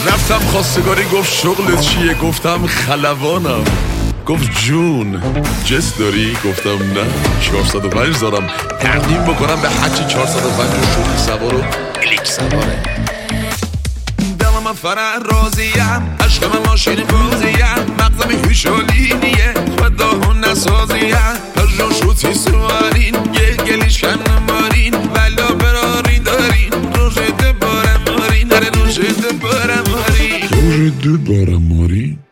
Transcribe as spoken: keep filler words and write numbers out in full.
رفتم خواستگاری گفت شغلت چیه؟ گفتم خلبانم. گفت جون جس داری؟ گفتم نه. چهارصد و پنج دارم تقدیم بکنم به حجی چهارصد و پنج و شوخی سوار و کلیک سواره. دلم فرح راضیم، عشق من ماشین بازیم، مغزم خوشحالینیه خدا هون نسازیم. پژو شوتی سوارین یه گلیش کم نمارین، ولا براری دارین روژه دوباره مارین. هر روژه دوباره مارین، روژه دوباره مارین.